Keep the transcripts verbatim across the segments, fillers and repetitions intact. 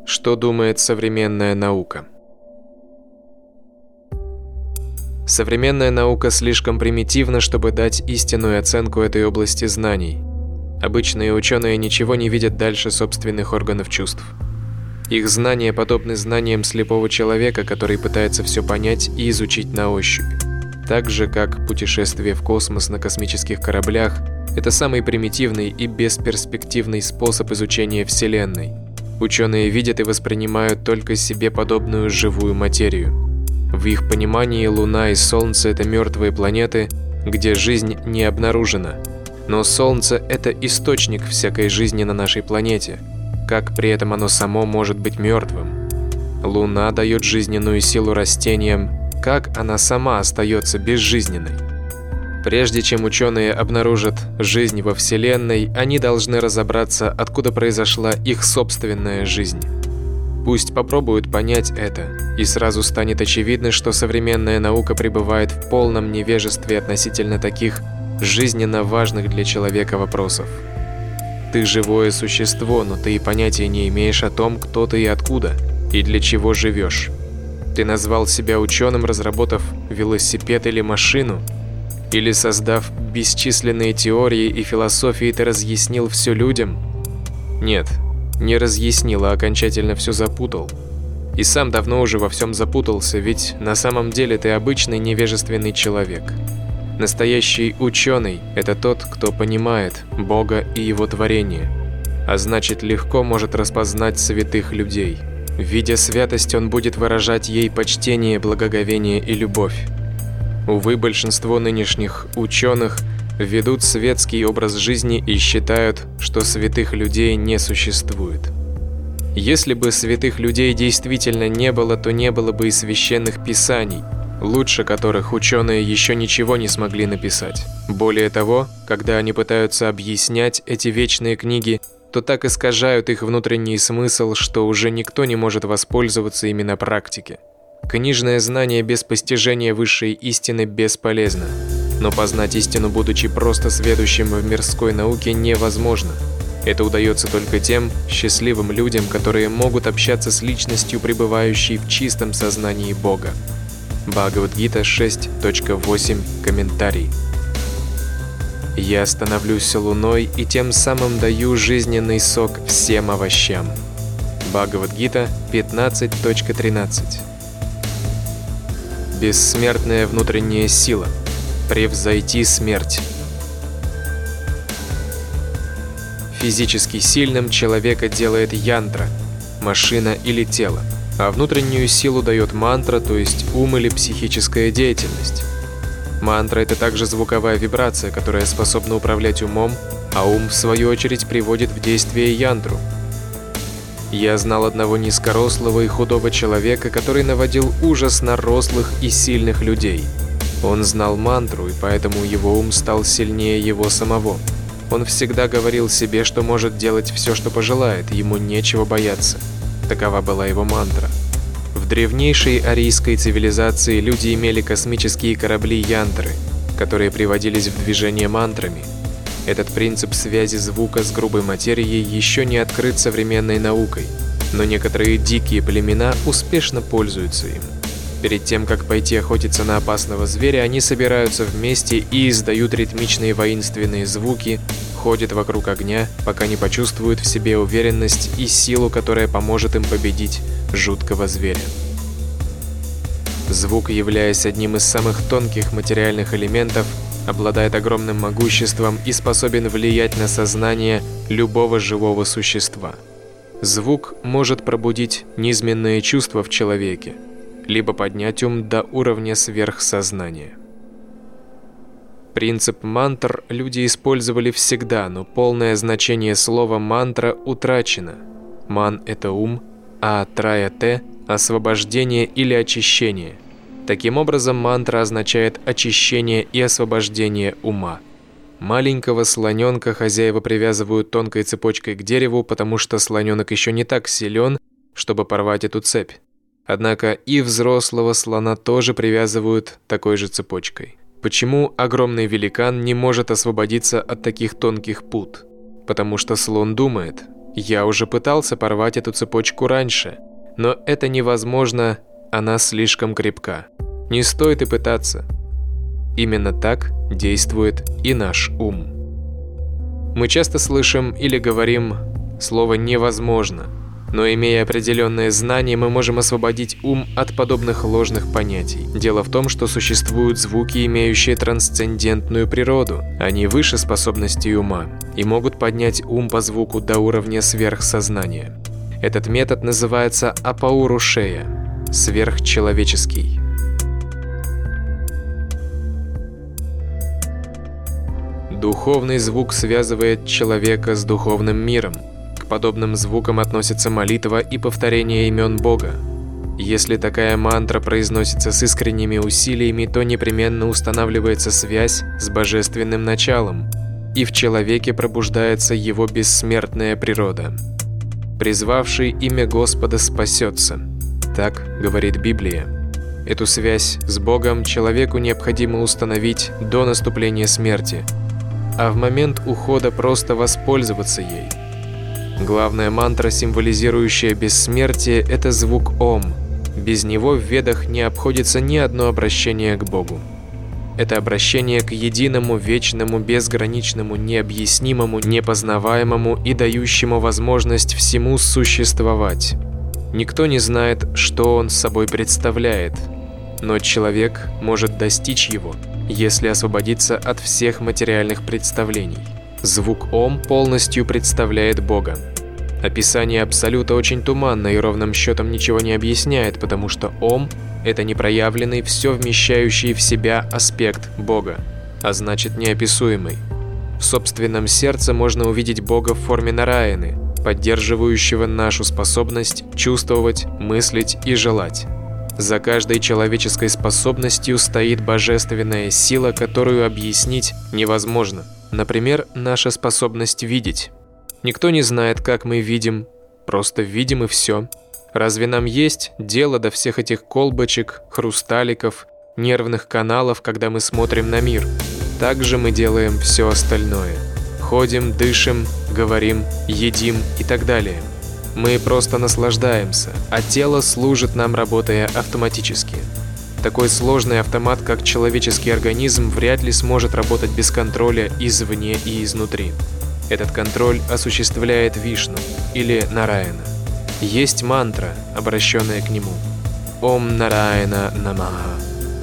Что думает современная наука? Современная наука слишком примитивна, чтобы дать истинную оценку этой области знаний. Обычные ученые ничего не видят дальше собственных органов чувств. Их знания подобны знаниям слепого человека, который пытается все понять и изучить на ощупь. Так же, как путешествие в космос на космических кораблях – это самый примитивный и бесперспективный способ изучения Вселенной. Ученые видят и воспринимают только себе подобную живую материю. В их понимании Луна и Солнце – это мертвые планеты, где жизнь не обнаружена. Но Солнце – это источник всякой жизни на нашей планете. Как при этом оно само может быть мертвым? Луна дает жизненную силу растениям. Как она сама остается безжизненной? Прежде чем ученые обнаружат жизнь во Вселенной, они должны разобраться, откуда произошла их собственная жизнь. Пусть попробуют понять это, и сразу станет очевидно, что современная наука пребывает в полном невежестве относительно таких жизненно важных для человека вопросов. Ты живое существо, но ты и понятия не имеешь о том, кто ты и откуда, и для чего живешь. Ты назвал себя ученым, разработав велосипед или машину, или создав бесчисленные теории и философии, ты разъяснил все людям? Нет, не разъяснил, а окончательно все запутал. И сам давно уже во всем запутался, ведь на самом деле ты обычный невежественный человек. Настоящий ученый – это тот, кто понимает Бога и Его творение, а значит легко может распознать святых людей. Видя святость, он будет выражать ей почтение, благоговение и любовь. Увы, большинство нынешних ученых ведут светский образ жизни и считают, что святых людей не существует. Если бы святых людей действительно не было, то не было бы и священных писаний, лучше которых ученые еще ничего не смогли написать. Более того, когда они пытаются объяснять эти вечные книги, то так искажают их внутренний смысл, что уже никто не может воспользоваться ими на практике. Книжное знание без постижения высшей истины бесполезно, но познать истину, будучи просто сведущим в мирской науке, невозможно. Это удается только тем счастливым людям, которые могут общаться с личностью, пребывающей в чистом сознании Бога. Бхагавад-гита шесть точка восемь. Комментарий. Я становлюсь луной и тем самым даю жизненный сок всем овощам. Бхагавад-гита пятнадцать точка тринадцать. Бессмертная внутренняя сила. Превзойти смерть. Физически сильным человека делает янтра, машина или тело, а внутреннюю силу дает мантра, то есть ум или психическая деятельность. Мантра – это также звуковая вибрация, которая способна управлять умом, а ум, в свою очередь, приводит в действие янтру. Я знал одного низкорослого и худого человека, который наводил ужас на рослых и сильных людей. Он знал мантру, и поэтому его ум стал сильнее его самого. Он всегда говорил себе, что может делать все, что пожелает, ему нечего бояться. Такова была его мантра. В древнейшей арийской цивилизации люди имели космические корабли-янтры, которые приводились в движение мантрами. Этот принцип связи звука с грубой материей еще не открыт современной наукой, но некоторые дикие племена успешно пользуются им. Перед тем, как пойти охотиться на опасного зверя, они собираются вместе и издают ритмичные воинственные звуки, ходят вокруг огня, пока не почувствуют в себе уверенность и силу, которая поможет им победить жуткого зверя. Звук, являясь одним из самых тонких материальных элементов, обладает огромным могуществом и способен влиять на сознание любого живого существа. Звук может пробудить низменные чувства в человеке, либо поднять ум до уровня сверхсознания. Принцип мантр люди использовали всегда, но полное значение слова «мантра» утрачено. Ман – это ум, а трая-те – освобождение или очищение. Таким образом, мантра означает очищение и освобождение ума. Маленького слоненка хозяева привязывают тонкой цепочкой к дереву, потому что слоненок еще не так силен, чтобы порвать эту цепь. Однако и взрослого слона тоже привязывают такой же цепочкой. Почему огромный великан не может освободиться от таких тонких пут? Потому что слон думает, Я уже пытался порвать эту цепочку раньше, но это невозможно, она слишком крепка. Не стоит и пытаться. Именно так действует и наш ум. Мы часто слышим или говорим слово «невозможно», но имея определенные знания, мы можем освободить ум от подобных ложных понятий. Дело в том, что существуют звуки, имеющие трансцендентную природу. Они выше способностей ума и могут поднять ум по звуку до уровня сверхсознания. Этот метод называется апаурушея – сверхчеловеческий. Духовный звук связывает человека с духовным миром. К подобным звукам относятся молитва и повторение имен Бога. Если такая мантра произносится с искренними усилиями, то непременно устанавливается связь с божественным началом, и в человеке пробуждается его бессмертная природа. «Призвавший имя Господа спасется», так говорит Библия. Эту связь с Богом человеку необходимо установить до наступления смерти, а в момент ухода просто воспользоваться ей. Главная мантра, символизирующая бессмертие, это звук «Ом». Без него в Ведах не обходится ни одно обращение к Богу. Это обращение к единому, вечному, безграничному, необъяснимому, непознаваемому и дающему возможность всему существовать. Никто не знает, что он собой представляет, но человек может достичь его, если освободиться от всех материальных представлений. Звук «Ом» полностью представляет Бога. Описание Абсолюта очень туманно и ровным счетом ничего не объясняет, потому что «Ом» — это непроявленный, все вмещающий в себя аспект Бога, а значит неописуемый. В собственном сердце можно увидеть Бога в форме Нараяны, поддерживающего нашу способность чувствовать, мыслить и желать. За каждой человеческой способностью стоит божественная сила, которую объяснить невозможно. Например, наша способность видеть. Никто не знает, как мы видим, просто видим и все. Разве нам есть дело до всех этих колбочек, хрусталиков, нервных каналов, когда мы смотрим на мир? Так же мы делаем все остальное. Ходим, дышим, говорим, едим и так далее. Мы просто наслаждаемся, а тело служит нам, работая автоматически. Такой сложный автомат, как человеческий организм, вряд ли сможет работать без контроля извне и изнутри. Этот контроль осуществляет Вишну или Нараяна. Есть мантра, обращенная к нему. Ом Нараяна Намаха.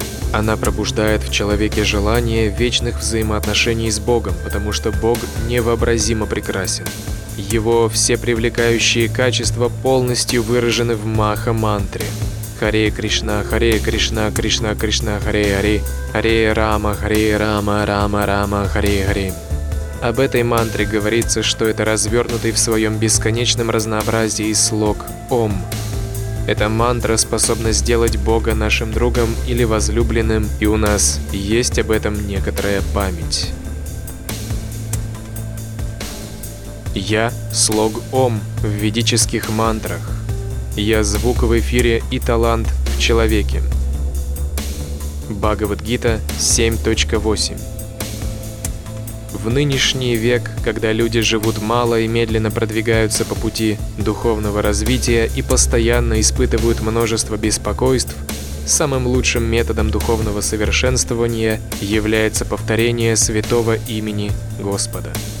Она пробуждает в человеке желание вечных взаимоотношений с Богом, потому что Бог невообразимо прекрасен. Его всепривлекающие качества полностью выражены в Маха-мантре. Харе Кришна, Харе Кришна, Кришна Кришна, Харе Харе, Харе Рама, Харе Рама, Рама Рама, Харе Харе. Об этой мантре говорится, что это развернутый в своем бесконечном разнообразии слог Ом. Эта мантра способна сделать Бога нашим другом или возлюбленным, и у нас есть об этом некоторая память. Я – слог Ом в ведических мантрах. Я – звук в эфире и талант в человеке. Бхагавад-гита семь точка восемь. В нынешний век, когда люди живут мало и медленно продвигаются по пути духовного развития и постоянно испытывают множество беспокойств, самым лучшим методом духовного совершенствования является повторение святого имени Господа.